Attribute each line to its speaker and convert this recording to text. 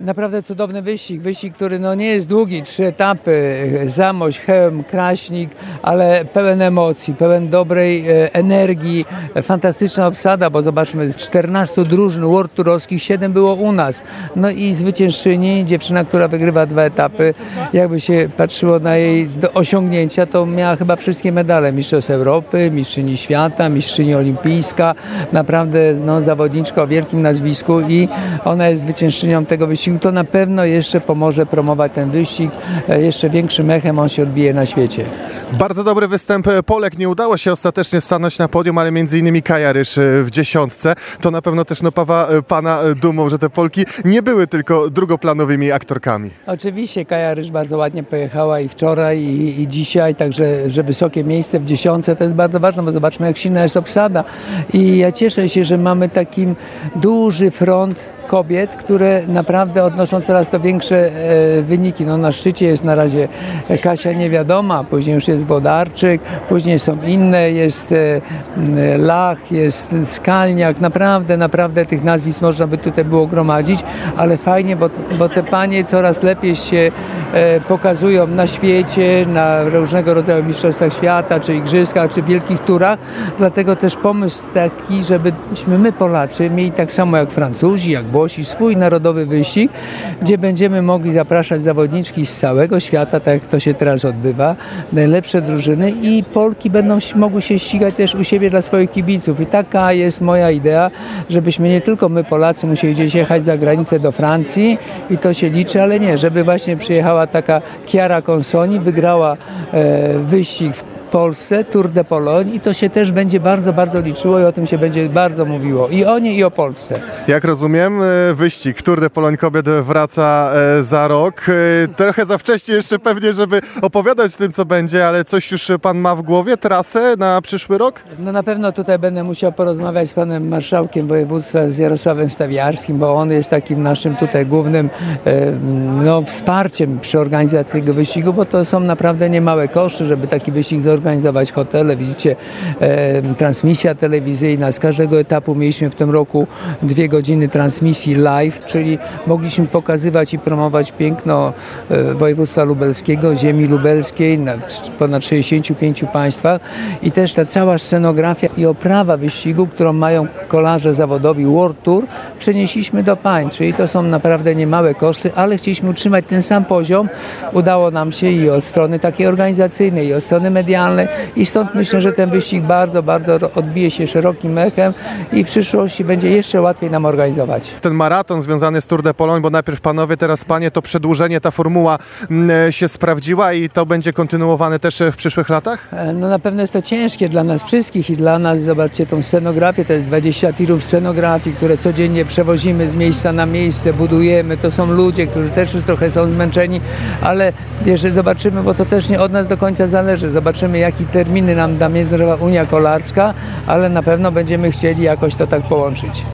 Speaker 1: Naprawdę cudowny wyścig, który no nie jest długi, 3 etapy, Zamość, Chełm, Kraśnik, ale pełen emocji, pełen dobrej energii, fantastyczna obsada, bo zobaczmy, z 14 drużyn World Tourowskich 7 było u nas. No i zwyciężczyni, dziewczyna, która wygrywa 2 etapy, jakby się patrzyło na jej osiągnięcia, to miała chyba wszystkie medale, mistrzostw Europy, mistrzyni świata, mistrzyni olimpijska, naprawdę no, zawodniczka o wielkim nazwisku i ona jest zwyciężczynią tego wyścigu. To na pewno jeszcze pomoże promować ten wyścig. Jeszcze większym echem on się odbije na świecie.
Speaker 2: Bardzo dobry występ Polek. Nie udało się ostatecznie stanąć na podium, ale między innymi Kaja Ryż w 10. To na pewno też napawa pana dumą, że te Polki nie były tylko drugoplanowymi aktorkami.
Speaker 1: Oczywiście Kaja Ryż bardzo ładnie pojechała i wczoraj i dzisiaj, także że wysokie miejsce w 10 to jest bardzo ważne, bo zobaczmy, jak silna jest obsada. I ja cieszę się, że mamy taki duży front kobiet, które naprawdę odnoszą coraz to większe wyniki. No, na szczycie jest na razie Kasia Niewiadoma, później już jest Włodarczyk, później są inne, jest Lach, jest Skalniak. Naprawdę tych nazwisk można by tutaj było gromadzić, ale fajnie, bo te panie coraz lepiej się pokazują na świecie, na różnego rodzaju mistrzostwach świata, czy igrzyskach, czy wielkich turach. Dlatego też pomysł taki, żebyśmy my Polacy mieli tak samo jak Francuzi, jak Włosi, swój narodowy wyścig, gdzie będziemy mogli zapraszać zawodniczki z całego świata, tak jak to się teraz odbywa, najlepsze drużyny i Polki będą mogły się ścigać też u siebie dla swoich kibiców. I taka jest moja idea, żebyśmy nie tylko my Polacy musieli gdzieś jechać za granicę do Francji i to się liczy, ale nie, żeby właśnie przyjechała taka Chiara Consoni, wygrała wyścig w Polsce, Tour de Pologne i to się też będzie bardzo liczyło i o tym się będzie bardzo mówiło. I o niej, i o Polsce.
Speaker 2: Jak rozumiem, wyścig Tour de Pologne kobiet wraca za rok. Trochę za wcześnie jeszcze pewnie, żeby opowiadać o tym, co będzie, ale coś już pan ma w głowie? Trasę na przyszły rok?
Speaker 1: No na pewno tutaj będę musiał porozmawiać z panem marszałkiem województwa, z Jarosławem Stawiarskim, bo on jest takim naszym tutaj głównym wsparciem przy organizacji tego wyścigu, bo to są naprawdę niemałe koszty, żeby taki wyścig zorganizować, hotele, widzicie, transmisja telewizyjna. Z każdego etapu mieliśmy w tym roku 2 godziny transmisji live, czyli mogliśmy pokazywać i promować piękno województwa lubelskiego, ziemi lubelskiej w ponad 65 państwach i też ta cała scenografia i oprawa wyścigu, którą mają kolarze zawodowi World Tour, przenieśliśmy do pań, czyli to są naprawdę niemałe koszty, ale chcieliśmy utrzymać ten sam poziom. Udało nam się i od strony takiej organizacyjnej, i od strony medialnej i stąd myślę, że ten wyścig bardzo odbije się szerokim echem i w przyszłości będzie jeszcze łatwiej nam organizować.
Speaker 2: Ten maraton związany z Tour de Pologne, bo najpierw panowie, teraz panie, to przedłużenie, ta formuła się sprawdziła i to będzie kontynuowane też w przyszłych latach?
Speaker 1: No na pewno jest to ciężkie dla nas wszystkich i dla nas, zobaczcie tą scenografię, to jest 20 tirów scenografii, które codziennie przewozimy z miejsca na miejsce, budujemy, to są ludzie, którzy też już trochę są zmęczeni, ale jeżeli zobaczymy, bo to też nie od nas do końca zależy, zobaczymy jakie terminy nam da Międzynarodowa Unia Kolarska, ale na pewno będziemy chcieli jakoś to tak połączyć.